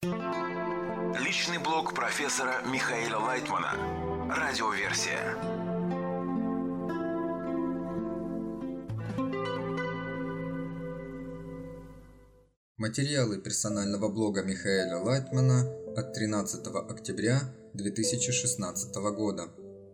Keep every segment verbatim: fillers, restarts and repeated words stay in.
Личный блог профессора Михаила Лайтмана. Радиоверсия. Материалы персонального блога Михаила Лайтмана от тринадцатого октября две тысячи шестнадцатого года.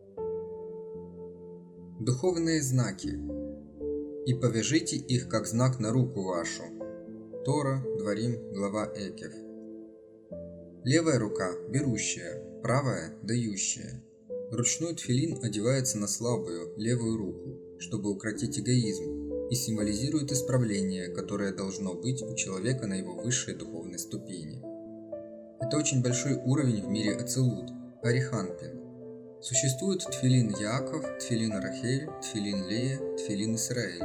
Духовные знаки. «И повяжите их, как знак на руку вашу». Тора, Дворим, глава Экев. Левая рука – берущая, правая – дающая. Ручной тфилин одевается на слабую, левую руку, чтобы укротить эгоизм, и символизирует исправление, которое должно быть у человека на его высшей духовной ступени. Это очень большой уровень в мире Ацилут, Ариханпин. Существует тфилин Яаков, тфилин Рахель, тфилин Лея, тфилин Исраэль.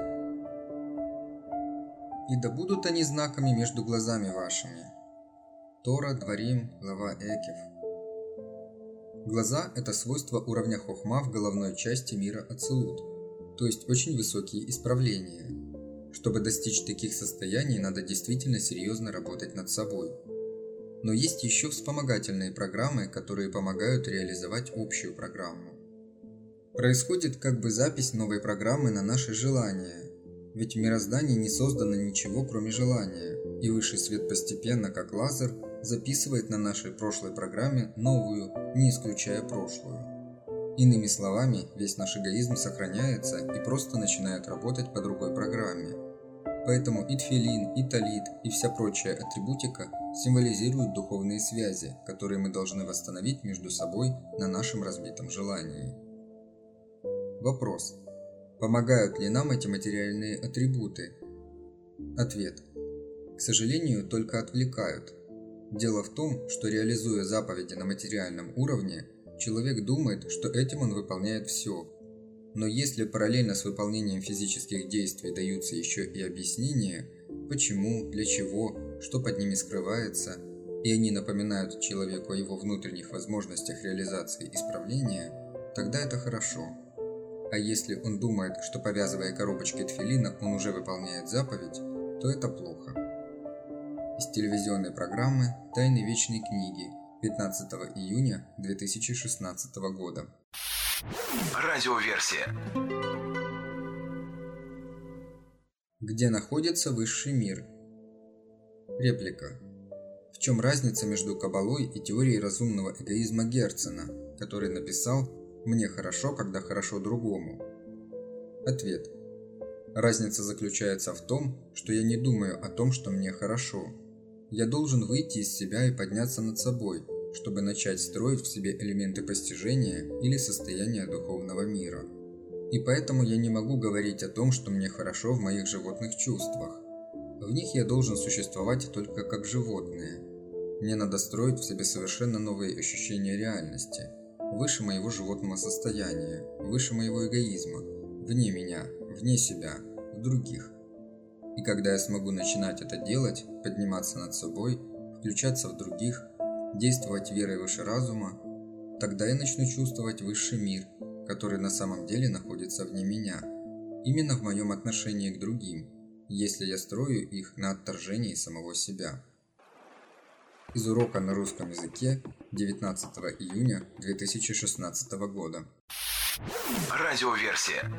«И да будут они знаками между глазами вашими». Тора, Дворим, глава Экев. Глаза – это свойство уровня хохма в головной части мира Ацилут, то есть очень высокие исправления. Чтобы достичь таких состояний, надо действительно серьезно работать над собой. Но есть еще вспомогательные программы, которые помогают реализовать общую программу. Происходит как бы запись новой программы на наши желания, ведь в мироздании не создано ничего, кроме желания, и высший свет постепенно, как лазер, записывает на нашей прошлой программе новую, не исключая прошлую. Иными словами, весь наш эгоизм сохраняется и просто начинает работать по другой программе. Поэтому и тфилин, и талит, и вся прочая атрибутика символизируют духовные связи, которые мы должны восстановить между собой на нашем разбитом желании. Вопрос. Помогают ли нам эти материальные атрибуты? Ответ. К сожалению, только отвлекают. Дело в том, что реализуя заповеди на материальном уровне, человек думает, что этим он выполняет все. Но если параллельно с выполнением физических действий даются еще и объяснения, почему, для чего, что под ними скрывается, и они напоминают человеку о его внутренних возможностях реализации исправления, тогда это хорошо. А если он думает, что повязывая коробочкой тфилина он уже выполняет заповедь, то это плохо. Из телевизионной программы «Тайны вечной книги» пятнадцатого июня две тысячи шестнадцатого года. Радиоверсия. Где находится высший мир? Реплика. В чем разница между Каббалой и теорией разумного эгоизма Герцена, который написал «Мне хорошо, когда хорошо другому»? Ответ. Разница заключается в том, что я не думаю о том, что мне хорошо. Я должен выйти из себя и подняться над собой, чтобы начать строить в себе элементы постижения или состояния духовного мира. И поэтому я не могу говорить о том, что мне хорошо в моих животных чувствах. В них я должен существовать только как животное. Мне надо строить в себе совершенно новые ощущения реальности, выше моего животного состояния, выше моего эгоизма, вне меня, вне себя, в других. И когда я смогу начинать это делать, подниматься над собой, включаться в других, действовать верой выше разума, тогда я начну чувствовать высший мир, который на самом деле находится вне меня, именно в моем отношении к другим, если я строю их на отторжении самого себя. Из урока на русском языке девятнадцатого июня две тысячи шестнадцатого года. Радиоверсия.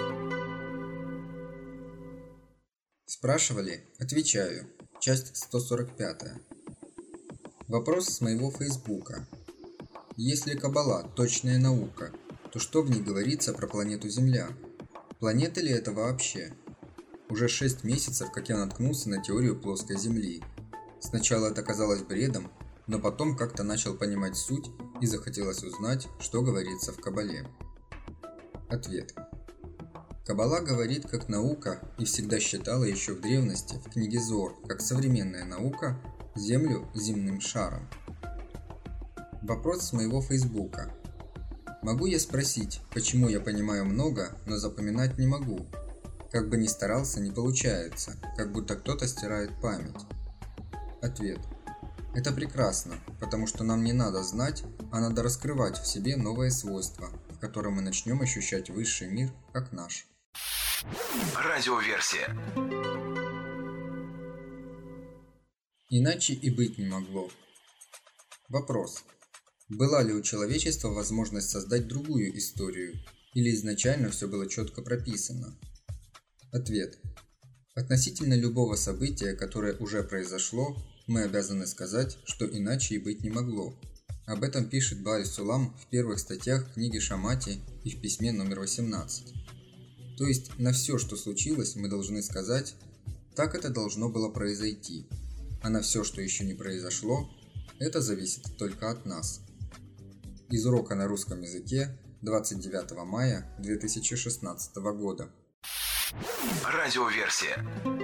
Спрашивали? Отвечаю. Часть сто сорок пятая. Вопрос с моего фейсбука. Если Каббала – точная наука, то что в ней говорится про планету Земля? Планета ли это вообще? Уже шесть месяцев, как я наткнулся на теорию плоской Земли. Сначала это казалось бредом, но потом как-то начал понимать суть и захотелось узнать, что говорится в Каббале. Ответ. Каббала говорит как наука и всегда считала еще в древности, в книге Зор, как современная наука, Землю земным шаром. Вопрос с моего фейсбука. Могу я спросить, почему я понимаю много, но запоминать не могу? Как бы ни старался, не получается, как будто кто-то стирает память. Ответ. Это прекрасно, потому что нам не надо знать, а надо раскрывать в себе новые свойства, в котором мы начнем ощущать высший мир как наш. Радиоверсия. Иначе и быть не могло. Вопрос. Была ли у человечества возможность создать другую историю, или изначально все было четко прописано? Ответ. Относительно любого события, которое уже произошло, мы обязаны сказать, что иначе и быть не могло. Об этом пишет Бааль-Сулам в первых статьях книги Шамати и в письме номер восемнадцать. То есть на все, что случилось, мы должны сказать, так это должно было произойти, а на все, что еще не произошло, это зависит только от нас. Из урока на русском языке двадцать девятого мая две тысячи шестнадцатого года. Радиоверсия.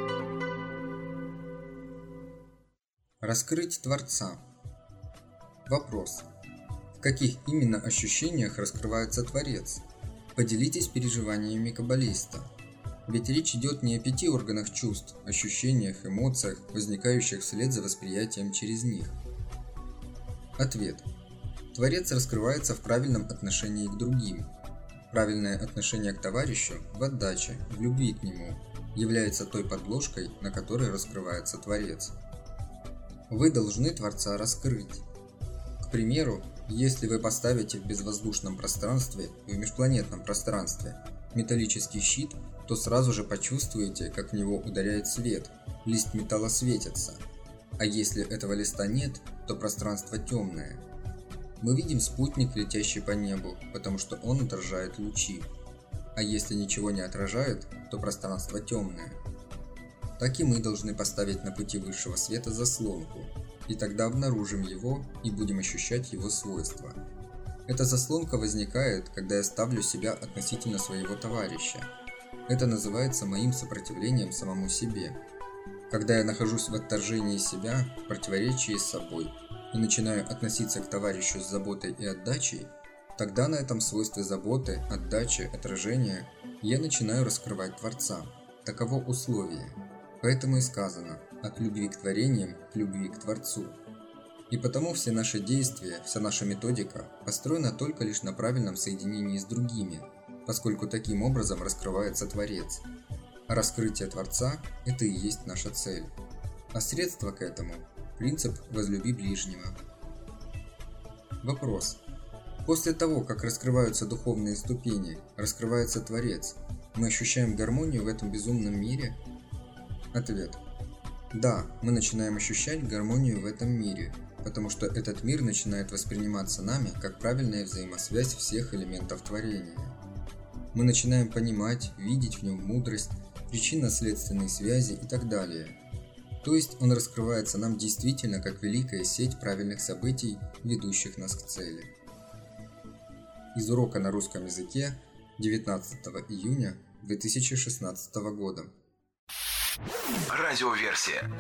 Раскрыть Творца. Вопрос. В каких именно ощущениях раскрывается Творец? Поделитесь переживаниями каббалиста. Ведь речь идет не о пяти органах чувств, ощущениях, эмоциях, возникающих вслед за восприятием через них. Ответ. Творец раскрывается в правильном отношении к другим. Правильное отношение к товарищу в отдаче, в любви к нему, является той подложкой, на которой раскрывается Творец. Вы должны Творца раскрыть. К примеру, если вы поставите в безвоздушном пространстве и в межпланетном пространстве металлический щит, то сразу же почувствуете, как в него ударяет свет, лист металла светится. А если этого листа нет, то пространство темное. Мы видим спутник, летящий по небу, потому что он отражает лучи. А если ничего не отражает, то пространство темное. Так и мы должны поставить на пути высшего света заслонку, и тогда обнаружим его и будем ощущать его свойства. Эта заслонка возникает, когда я ставлю себя относительно своего товарища. Это называется моим сопротивлением самому себе. Когда я нахожусь в отторжении себя, в противоречии с собой, и начинаю относиться к товарищу с заботой и отдачей, тогда на этом свойстве заботы, отдачи, отражения я начинаю раскрывать Творца. Таково условие. Поэтому и сказано «от любви к творениям к любви к Творцу». И потому все наши действия, вся наша методика построена только лишь на правильном соединении с другими, поскольку таким образом раскрывается Творец. А раскрытие Творца – это и есть наша цель. А средство к этому – принцип «возлюби ближнего». Вопрос. После того, как раскрываются духовные ступени, раскрывается Творец, мы ощущаем гармонию в этом безумном мире? Ответ. Да, мы начинаем ощущать гармонию в этом мире, потому что этот мир начинает восприниматься нами как правильная взаимосвязь всех элементов творения. Мы начинаем понимать, видеть в нем мудрость, причинно-следственные связи и так далее. То есть он раскрывается нам действительно как великая сеть правильных событий, ведущих нас к цели. Из урока на русском языке девятнадцатого июня две тысячи шестнадцатого года. Радиоверсия.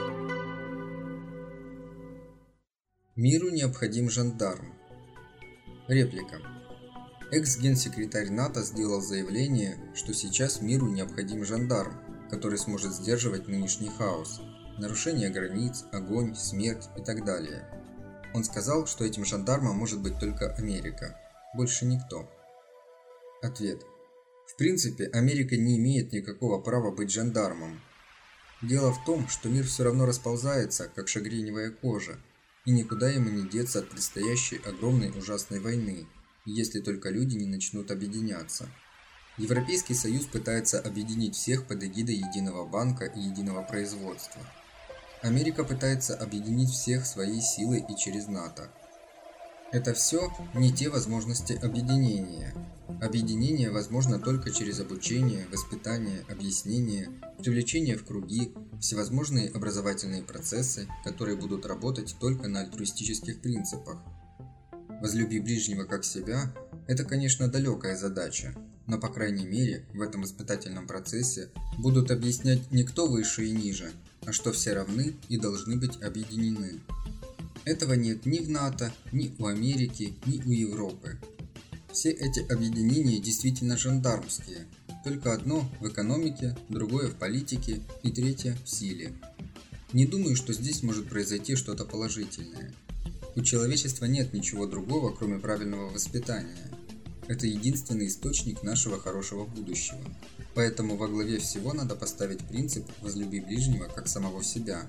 Миру необходим жандарм. Реплика. Экс-генсекретарь НАТО сделал заявление, что сейчас миру необходим жандарм, который сможет сдерживать нынешний хаос, нарушение границ, огонь, смерть и так далее. Он сказал, что этим жандармом может быть только Америка, больше никто. Ответ. В принципе, Америка не имеет никакого права быть жандармом. Дело в том, что мир все равно расползается, как шагреневая кожа, и никуда ему не деться от предстоящей огромной ужасной войны, если только люди не начнут объединяться. Европейский Союз пытается объединить всех под эгидой единого банка и единого производства. Америка пытается объединить всех своей силой и через НАТО. Это все не те возможности объединения. Объединение возможно только через обучение, воспитание, объяснение, привлечение в круги, всевозможные образовательные процессы, которые будут работать только на альтруистических принципах. Возлюби ближнего как себя – это, конечно, далекая задача, но, по крайней мере, в этом испытательном процессе будут объяснять не кто выше и ниже, а что все равны и должны быть объединены. Этого нет ни в НАТО, ни у Америки, ни у Европы. Все эти объединения действительно жандармские, только одно в экономике, другое в политике и третье в силе. Не думаю, что здесь может произойти что-то положительное. У человечества нет ничего другого, кроме правильного воспитания. Это единственный источник нашего хорошего будущего. Поэтому во главе всего надо поставить принцип «возлюби ближнего как самого себя».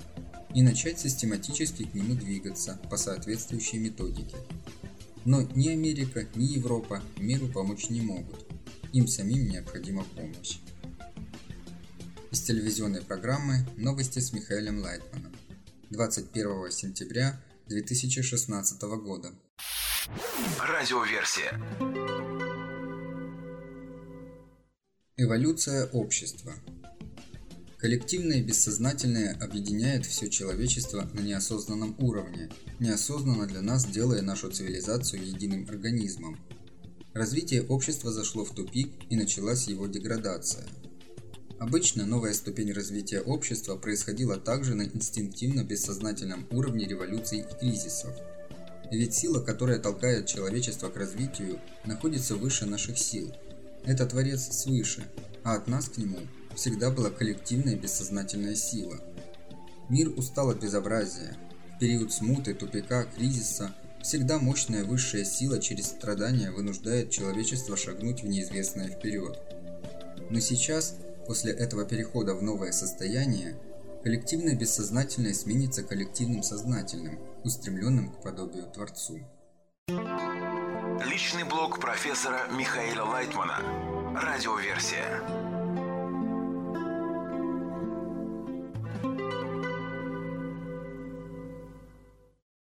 и начать систематически к нему двигаться по соответствующей методике. Но ни Америка, ни Европа миру помочь не могут. Им самим необходима помощь. Из телевизионной программы «Новости с Михаилом Лайтманом» двадцать первого сентября две тысячи шестнадцатого года. Радиоверсия. Эволюция общества. Коллективное и бессознательное объединяет все человечество на неосознанном уровне, неосознанно для нас делая нашу цивилизацию единым организмом. Развитие общества зашло в тупик и началась его деградация. Обычно новая ступень развития общества происходила также на инстинктивно-бессознательном уровне революций и кризисов. Ведь сила, которая толкает человечество к развитию, находится выше наших сил. Это Творец свыше, а от нас к нему всегда была коллективная бессознательная сила. Мир устал от безобразия. В период смуты, тупика, кризиса всегда мощная высшая сила через страдания вынуждает человечество шагнуть в неизвестное вперед. Но сейчас, после этого перехода в новое состояние, коллективное бессознательное сменится коллективным сознательным, устремленным к подобию Творцу. Личный блог профессора Михаила Лайтмана. Радиоверсия.